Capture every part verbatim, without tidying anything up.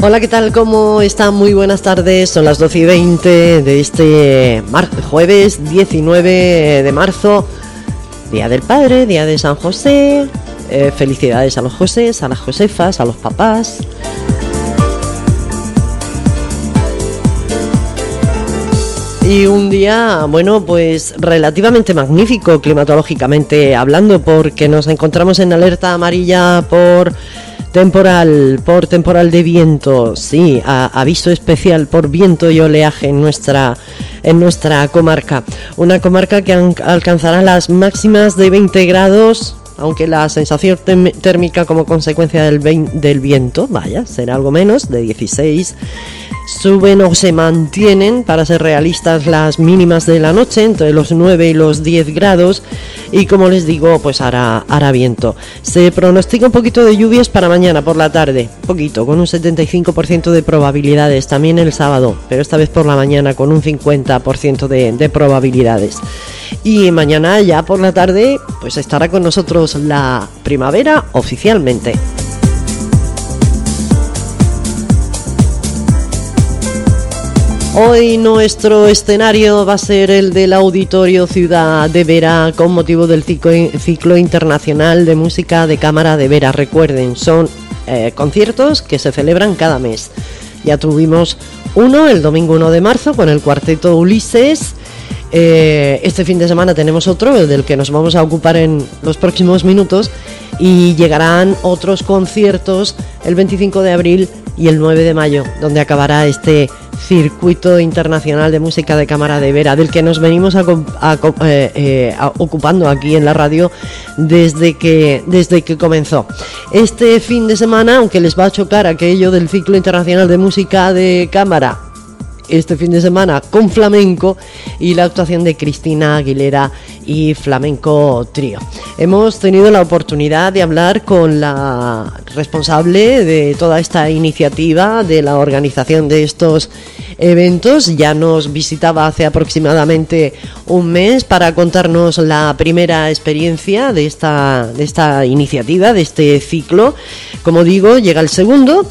Hola, ¿qué tal? ¿Cómo están? Muy buenas tardes. Son las doce y veinte de este mar- jueves diecinueve de marzo, Día del Padre, Día de San José. Eh, felicidades a los Josés, a las Josefas, a los papás. Y un día, bueno, pues relativamente magnífico climatológicamente hablando, porque nos encontramos en alerta amarilla por temporal, por temporal de viento, sí, a, aviso especial por viento y oleaje en nuestra, en nuestra comarca. Una comarca que an- alcanzará las máximas de veinte grados, aunque la sensación tem- térmica como consecuencia del, vein- del viento, vaya, será algo menos, de dieciséis. Suben o se mantienen, para ser realistas, las mínimas de la noche, entre los nueve y los diez grados, y como les digo, pues hará, hará viento. Se pronostica un poquito de lluvias para mañana por la tarde, poquito, con un setenta y cinco por ciento de probabilidades, también el sábado, pero esta vez por la mañana con un cincuenta por ciento de, de probabilidades. Y mañana ya por la tarde, pues estará con nosotros la primavera oficialmente. Hoy nuestro escenario va a ser el del Auditorio Ciudad de Vera, con motivo del ciclo, ciclo internacional de música de cámara de Vera. Recuerden, son eh, conciertos que se celebran cada mes. Ya tuvimos uno el domingo uno de marzo con el cuarteto Ulises. Eh, este fin de semana tenemos otro, el del que nos vamos a ocupar en los próximos minutos, y llegarán otros conciertos el veinticinco de abril y el nueve de mayo, donde acabará este circuito internacional de música de cámara de Vera, del que nos venimos a, a, eh, eh, a, ocupando aquí en la radio desde que, desde que comenzó. Este fin de semana, aunque les va a chocar aquello del ciclo internacional de música de cámara, este fin de semana con flamenco y la actuación de Cristina Aguilera y Flamenco Trío. Hemos tenido la oportunidad de hablar con la responsable de toda esta iniciativa, de la organización de estos eventos. Ya nos visitaba hace aproximadamente un mes para contarnos la primera experiencia de esta, de esta iniciativa, de este ciclo. Como digo, llega el segundo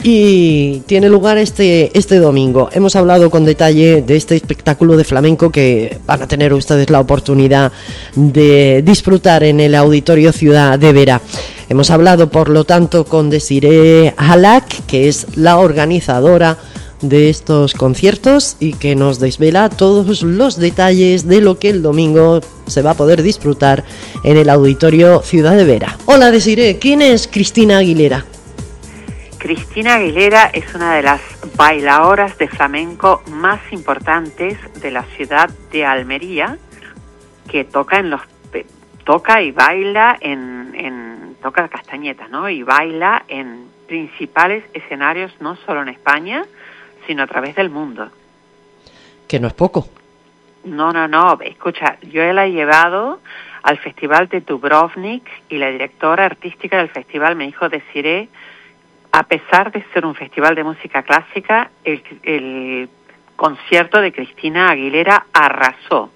y tiene lugar este, este domingo. Hemos hablado con detalle de este espectáculo de flamenco que van a tener ustedes la oportunidad de disfrutar en el Auditorio Ciudad de Vera. Hemos hablado, por lo tanto, con Desiree Halak, que es la organizadora de estos conciertos y que nos desvela todos los detalles de lo que el domingo se va a poder disfrutar en el Auditorio Ciudad de Vera. Hola, Desiree, ¿quién es Cristina Aguilera? Cristina Aguilera es una de las bailadoras de flamenco más importantes de la ciudad de Almería, que toca en los toca y baila en, en toca castañetas, ¿no? Y baila en principales escenarios, no solo en España, sino a través del mundo. Que no es poco. No, no, no. Escucha, yo la he llevado al Festival de Dubrovnik y la directora artística del festival me dijo, Desiree, a pesar de ser un festival de música clásica, el, el concierto de Cristina Aguilera arrasó.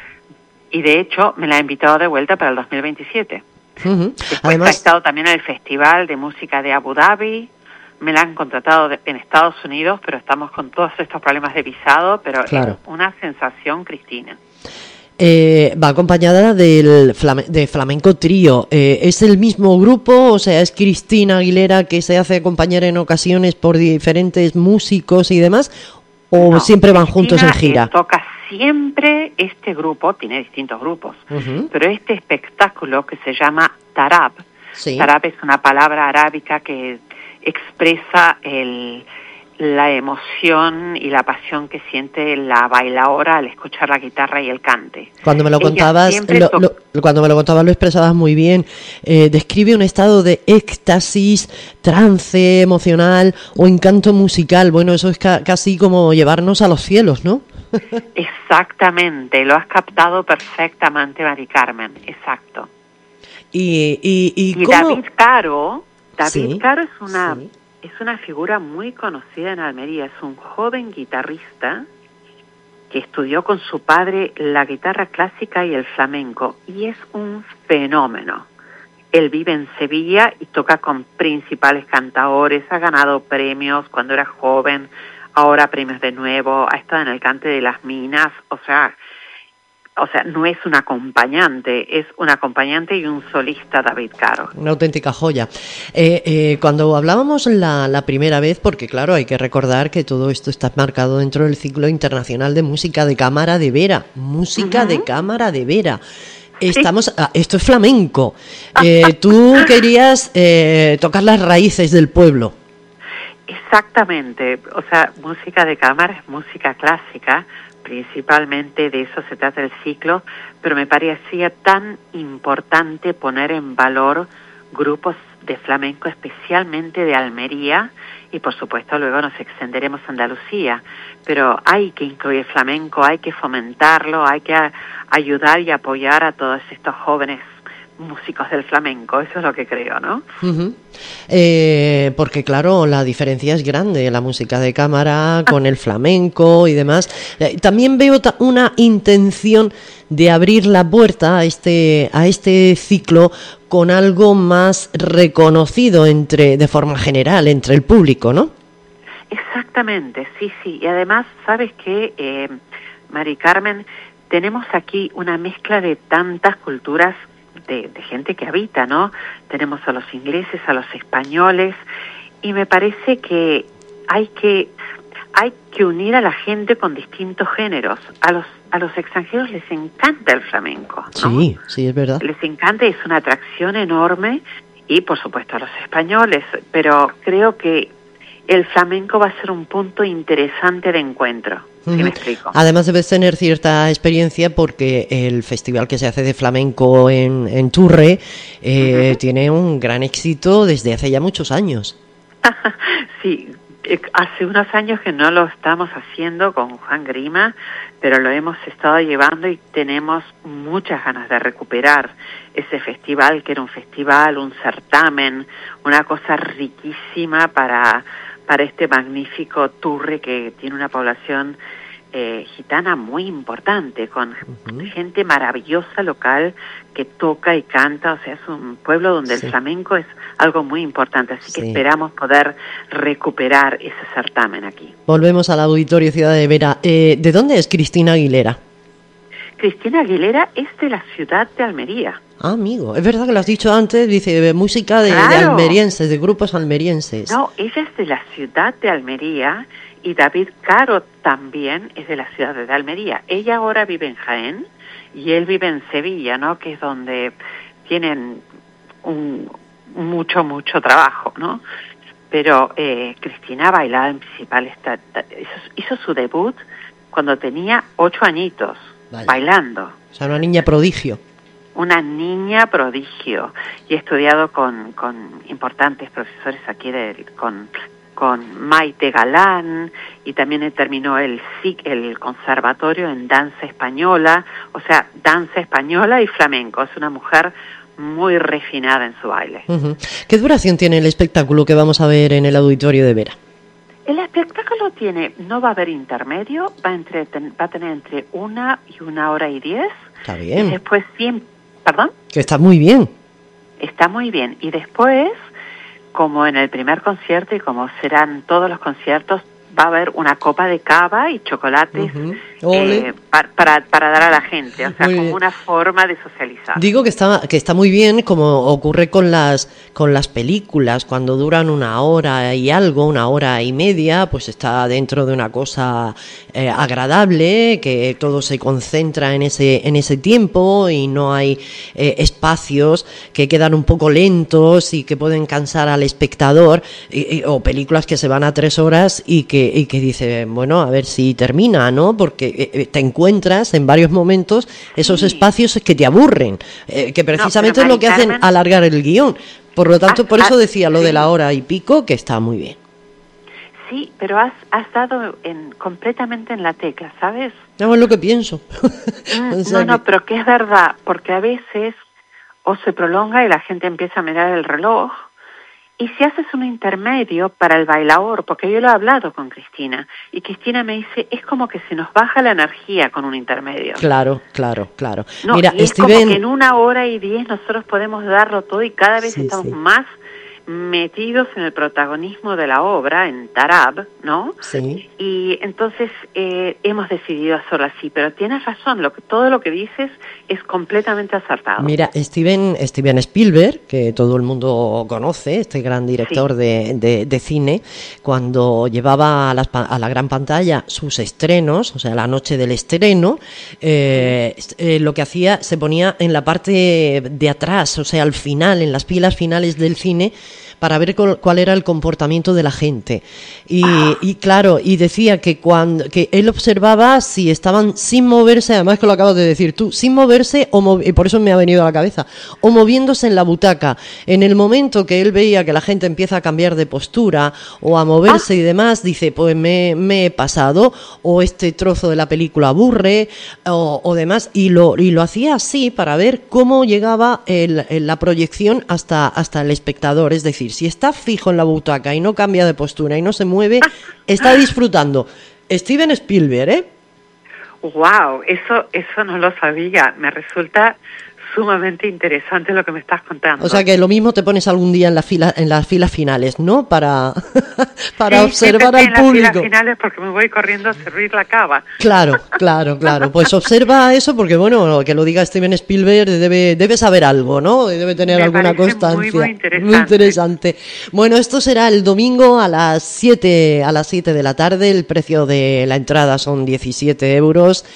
Y de hecho, me la ha invitado de vuelta para el dos mil veintisiete. Uh-huh. Después Además, ha estado también en el Festival de Música de Abu Dhabi. Me la han contratado de, en Estados Unidos, pero estamos con todos estos problemas de visado. Pero claro, es una sensación, Cristina. Eh, va acompañada del flame- de Flamenco Trío. Eh, ¿Es el mismo grupo? O sea, ¿es Cristina Aguilera que se hace acompañar en ocasiones por diferentes músicos y demás? ¿O No, siempre van Cristina, juntos en gira? Eh, toca siempre este grupo, tiene distintos grupos, Uh-huh. pero este espectáculo que se llama Tarab, Sí. Tarab es una palabra arábica que expresa el... la emoción y la pasión que siente la bailaora al escuchar la guitarra y el cante. Cuando me lo Ella contabas, lo, to- lo, cuando me lo contabas lo expresabas muy bien. Eh, describe un estado de éxtasis, trance emocional o encanto musical. Bueno, eso es ca- casi como llevarnos a los cielos, ¿no? Exactamente, lo has captado perfectamente, Mari Carmen, exacto. Y, y, y, Y ¿cómo? David Caro, David Sí, Caro es una... sí. Es una figura muy conocida en Almería, es un joven guitarrista que estudió con su padre la guitarra clásica y el flamenco, y es un fenómeno. él vive en Sevilla y toca con principales cantadores, ha ganado premios cuando era joven, ahora premios de nuevo, ha estado en el Cante de las Minas, o sea, o sea, no es un acompañante, es un acompañante y un solista, David Caro. Una auténtica joya. Eh, eh, cuando hablábamos la, la primera vez, porque claro, hay que recordar que todo esto está marcado dentro del ciclo internacional de música de cámara de Vera, música uh-huh. de cámara de Vera. Estamos, sí. ah, esto es flamenco. Eh, tú querías eh, tocar las raíces del pueblo. Exactamente, o sea, música de cámara es música clásica, principalmente de eso se trata el ciclo, pero me parecía tan importante poner en valor grupos de flamenco, especialmente de Almería, y por supuesto luego nos extenderemos a Andalucía, pero hay que incluir flamenco, hay que fomentarlo, hay que a, ayudar y apoyar a todos estos jóvenes músicos del flamenco, eso es lo que creo, ¿no? Uh-huh. Eh, porque claro, la diferencia es grande, la música de cámara con el flamenco y demás. Eh, también veo ta- una intención de abrir la puerta a este a este ciclo con algo más reconocido entre de forma general entre el público, ¿no? Exactamente, sí, sí. Y además, ¿sabes qué, eh, Mari Carmen? Tenemos aquí una mezcla de tantas culturas De, de gente que habita, ¿no? Tenemos a los ingleses, a los españoles, y me parece que hay que hay que unir a la gente con distintos géneros. A los a los extranjeros les encanta el flamenco, ¿no? Sí, sí, es verdad. Les encanta, es una atracción enorme, y por supuesto a los españoles, pero creo que el flamenco va a ser un punto interesante de encuentro. ¿Sí me explico? Además debes tener cierta experiencia porque el festival que se hace de flamenco en, en Turre eh, uh-huh. tiene un gran éxito desde hace ya muchos años. Sí, hace unos años que no lo estamos haciendo con Juan Grima, pero lo hemos estado llevando y tenemos muchas ganas de recuperar ese festival, que era un festival, un certamen, una cosa riquísima para... para este magnífico Turre que tiene una población eh, gitana muy importante, con uh-huh. gente maravillosa local que toca y canta, o sea, es un pueblo donde sí. el flamenco es algo muy importante, así que sí. esperamos poder recuperar ese certamen aquí. Volvemos al Auditorio Ciudad de Vera. Eh, ¿De dónde es Cristina Aguilera? Cristina Aguilera es de la ciudad de Almería. Ah, amigo, es verdad que lo has dicho antes, dice música de, claro. de almerienses, de grupos almerienses. No, ella es de la ciudad de Almería y David Caro también es de la ciudad de Almería. Ella ahora vive en Jaén y él vive en Sevilla, ¿no? Que es donde tienen un mucho, mucho trabajo, ¿no? Pero eh, Cristina bailaba en principales, hizo, hizo su debut cuando tenía ocho añitos, vale. bailando. O sea, una niña prodigio. Una niña prodigio, y he estudiado con, con importantes profesores aquí, de, con, con Maite Galán, y también terminó el S I C, el conservatorio en danza española, o sea, danza española y flamenco. Es una mujer muy refinada en su baile. Uh-huh. ¿Qué duración tiene el espectáculo que vamos a ver en el Auditorio de Vera? El espectáculo tiene, no va a haber intermedio, va a, entre, va a tener entre una y una hora y diez. Está bien. Y después siempre ¿Perdón? Que está muy bien. Está muy bien. Y después, como en el primer concierto y como serán todos los conciertos, va a haber una copa de cava y chocolates uh-huh. eh, para, para, para dar a la gente, o sea, muy como bien. Una forma de socializar. Digo que está que está muy bien, como ocurre con las con las películas, cuando duran una hora y algo, una hora y media, pues está dentro de una cosa eh, agradable, que todo se concentra en ese en ese tiempo y no hay eh, espacios que quedan un poco lentos y que pueden cansar al espectador, y, y, o películas que se van a tres horas y que y que dice, bueno, a ver si termina, ¿no? Porque eh, te encuentras en varios momentos esos sí. espacios que te aburren, eh, que precisamente no, es lo que hacen Carmen, alargar el guión. Por lo tanto, has, por eso decía lo sí. de la hora y pico, que está muy bien. Sí, pero has, has dado en, completamente en la tecla, ¿sabes? No, es lo que pienso. Mm, o sea no, que... no, pero que es verdad, porque a veces o se prolonga y la gente empieza a mirar el reloj, ¿y si haces un intermedio para el bailaor? Porque yo lo he hablado con Cristina, y Cristina me dice, es como que se nos baja la energía con un intermedio. Claro, claro, claro. No, Mira, y es Steven... como que en una hora y diez nosotros podemos darlo todo y cada vez Sí, estamos sí. más metidos en el protagonismo de la obra, en Tarab, ¿no? Sí. Y entonces eh, hemos decidido hacerlo así, pero tienes razón, lo que, todo lo que dices es completamente acertado. Mira, Steven, Steven Spielberg, que todo el mundo conoce, este gran director Sí. de, de, de cine, cuando llevaba a, las, a la gran pantalla sus estrenos, o sea, la noche del estreno, eh, eh, lo que hacía, se ponía en la parte de atrás, o sea, al final, en las filas finales del cine, para ver cuál, cuál era el comportamiento de la gente. Y, ah. y claro, y decía que cuando que él observaba si estaban sin moverse, además que lo acabas de decir tú, sin moverse, o mov- y por eso me ha venido a la cabeza, o moviéndose en la butaca. En el momento que él veía que la gente empieza a cambiar de postura o a moverse ah. y demás, dice, pues me, me he pasado, o este trozo de la película aburre, o, o demás, y lo, y lo hacía así para ver cómo llegaba el, el, la proyección hasta, hasta el espectador, es decir, si está fijo en la butaca y no cambia de postura y no se mueve, está disfrutando. Steven Spielberg, ¿eh? Wow, eso, eso no lo sabía. Me resulta sumamente interesante lo que me estás contando. O sea que lo mismo te pones algún día en la fila, en las filas finales, ¿no? Para, para sí, observar al en público. Las filas finales porque me voy corriendo a servir la cava. Claro, claro, claro. Pues observa eso porque, bueno, que lo diga Steven Spielberg debe, debe saber algo, ¿no? Debe tener me alguna constancia. Muy, muy interesante. Muy interesante. Bueno, esto será el domingo a las siete, a las siete de la tarde. El precio de la entrada son diecisiete euros.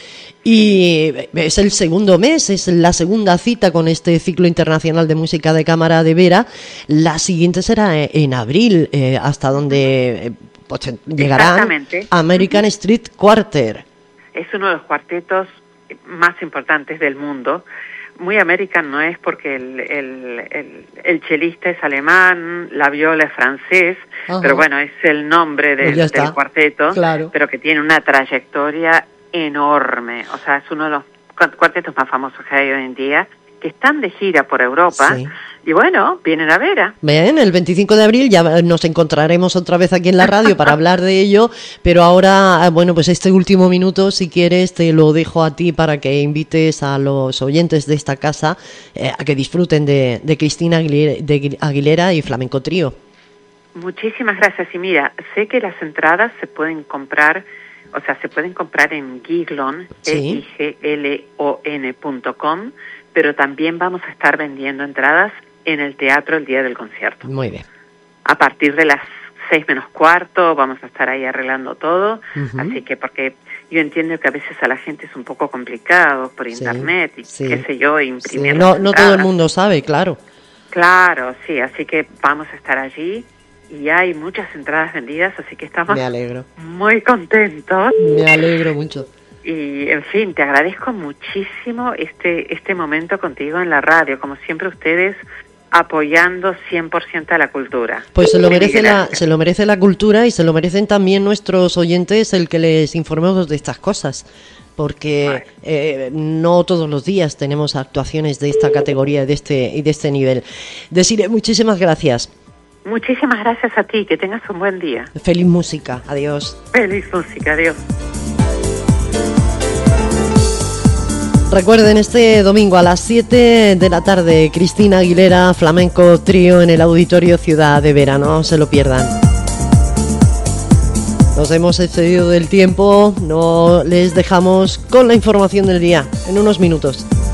Y es el segundo mes, es la segunda cita con este ciclo internacional de música de cámara de Vera. La siguiente será en abril, eh, hasta donde pues, llegarán American Street Quartet. Es uno de los cuartetos más importantes del mundo. Muy American no es porque el, el, el, el chelista es alemán, la viola es francés, Ajá. pero bueno, es el nombre del, pues del cuarteto, claro. pero que tiene una trayectoria enorme, o sea, es uno de los cuartetos más famosos que hay hoy en día, que están de gira por Europa, sí. y bueno, vienen a Vera. Bien, el veinticinco de abril ya nos encontraremos otra vez aquí en la radio para hablar de ello, pero ahora, bueno, pues este último minuto, si quieres, te lo dejo a ti para que invites a los oyentes de esta casa eh, a que disfruten de, de Cristina Aguilera, de Aguilera y Flamenco Trío. Muchísimas gracias, y mira, sé que las entradas se pueden comprar. O sea, se pueden comprar en Giglon, sí. E I G L O N punto com, pero también vamos a estar vendiendo entradas en el teatro el día del concierto. Muy bien. A partir de las seis menos cuarto vamos a estar ahí arreglando todo, uh-huh. así que porque yo entiendo que a veces a la gente es un poco complicado por internet sí, y sí. qué sé yo, imprimir sí. No, no todo el mundo sabe, claro. Claro, sí, así que vamos a estar allí. Y hay muchas entradas vendidas, así que estamos Me alegro. muy contentos. Me alegro mucho. Y, en fin, te agradezco muchísimo este este momento contigo en la radio. Como siempre, ustedes apoyando cien por ciento a la cultura. Pues se lo merece la, se lo merece la cultura y se lo merecen también nuestros oyentes el que les informemos de estas cosas. Porque eh, no todos los días tenemos actuaciones de esta categoría de este, y de este nivel. Desiree, muchísimas gracias. Muchísimas gracias a ti, que tengas un buen día. Feliz música, adiós. Feliz música, adiós. Recuerden, este domingo a las siete de la tarde, Cristina Aguilera, Flamenco Trío en el Auditorio Ciudad de Vera, no se lo pierdan. Nos hemos excedido del tiempo, no les dejamos con la información del día en unos minutos.